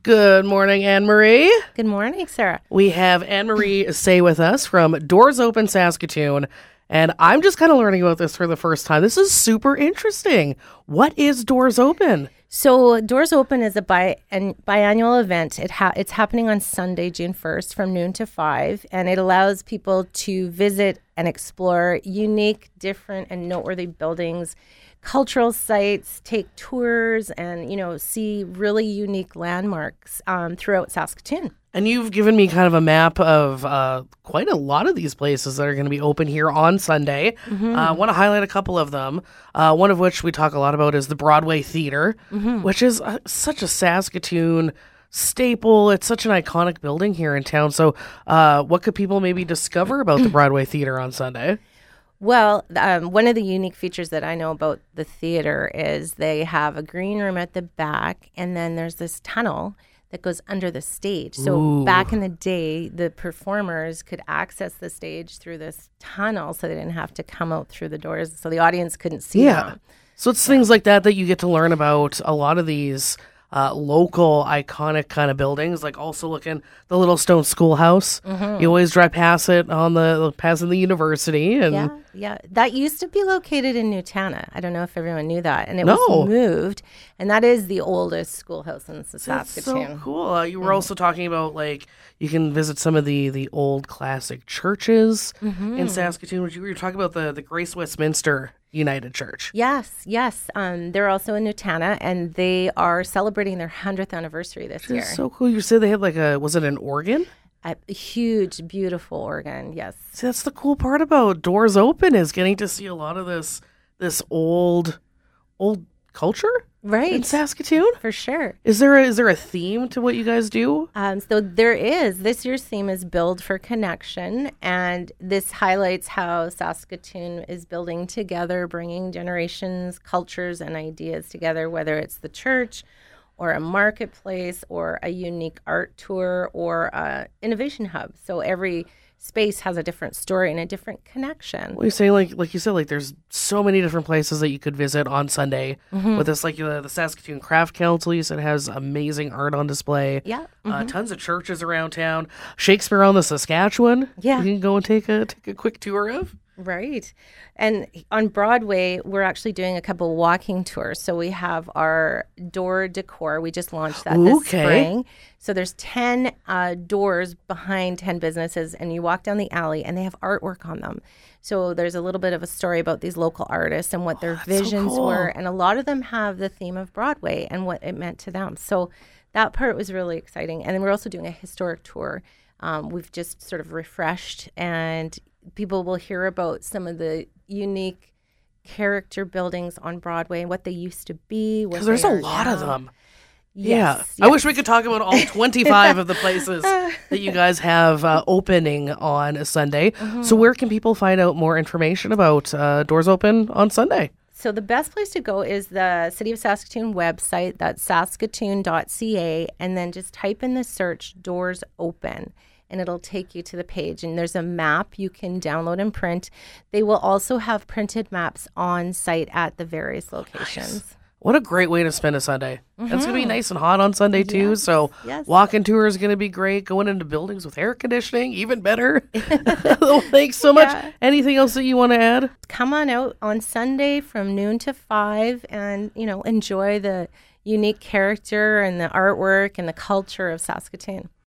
Good morning, Anne-Marie. Good morning, Sarah. We have Anne-Marie Say with us from Doors Open Saskatoon, and I'm just kind of learning about this for the first time. This is super interesting. What is Doors Open? So Doors Open is a biannual event. It's happening on Sunday, June 1st from noon to 5, and it allows people to visit and explore unique, different, and noteworthy buildings, cultural sites, take tours, and, see really unique landmarks throughout Saskatoon. And you've given me kind of a map of quite a lot of these places that are going to be open here on Sunday. I want to highlight a couple of them, one of which we talk a lot about is the Broadway Theatre, which is such a Saskatoon staple. It's such an iconic building here in town. So what could people maybe discover about the Broadway Theatre on Sunday? Well, one of the unique features that I know about the theater is they have a green room at the back, and then there's this tunnel that goes under the stage. So back in the day, the performers could access the stage through this tunnel, so they didn't have to come out through the doors, so the audience couldn't see them. So it's things like that you get to learn about a lot of these local iconic kind of buildings, like also looking the Little Stone Schoolhouse. You always drive past it passing the university. And yeah. That used to be located in Newtana. I don't know if everyone knew that. And it was moved. And that is the oldest schoolhouse in Saskatoon. That's so cool. You were also talking about, you can visit some of the old classic churches in Saskatoon. You were talking about the Grace Westminster United Church. Yes. They're also in Newtana, and they are celebrating their 100th anniversary this year. So cool. You said they had was it an organ? A huge, beautiful organ, yes. See, that's the cool part about Doors Open, is getting to see a lot of this old culture, right, in Saskatoon. For sure. Is there a theme to what you guys do? So there is. This year's theme is Build for Connection, and this highlights how Saskatoon is building together, bringing generations, cultures, and ideas together, whether it's the church or a marketplace or a unique art tour or a innovation hub. So every space has a different story and a different connection. Well, you're saying, like you said, there's so many different places that you could visit on Sunday. With this, the Saskatoon Craft Council, you said, has amazing art on display. Yeah. Tons of churches around town. Shakespeare on the Saskatchewan. Yeah. You can go and take a quick tour of. Right. And on Broadway, we're actually doing a couple walking tours. So we have our door decor. We just launched that this spring. So there's 10 doors behind 10 businesses, and you walk down the alley, and they have artwork on them. So there's a little bit of a story about these local artists and what their visions were. And a lot of them have the theme of Broadway and what it meant to them. So that part was really exciting. And then we're also doing a historic tour. We've just sort of refreshed, and people will hear about some of the unique character buildings on Broadway and what they used to be. Because there's a lot of them. Yes. I wish we could talk about all 25 of the places that you guys have opening on a Sunday. So where can people find out more information about Doors Open on Sunday? So the best place to go is the City of Saskatoon website. That's saskatoon.ca. And then just type in the search Doors Open, and it'll take you to the page. And there's a map you can download and print. They will also have printed maps on site at the various locations. Nice. What a great way to spend a Sunday. It's going to be nice and hot on Sunday, too. So walking tour is going to be great. Going into buildings with air conditioning, even better. Thanks so much. Anything else that you want to add? Come on out on Sunday from noon to 5 and, enjoy the unique character and the artwork and the culture of Saskatoon.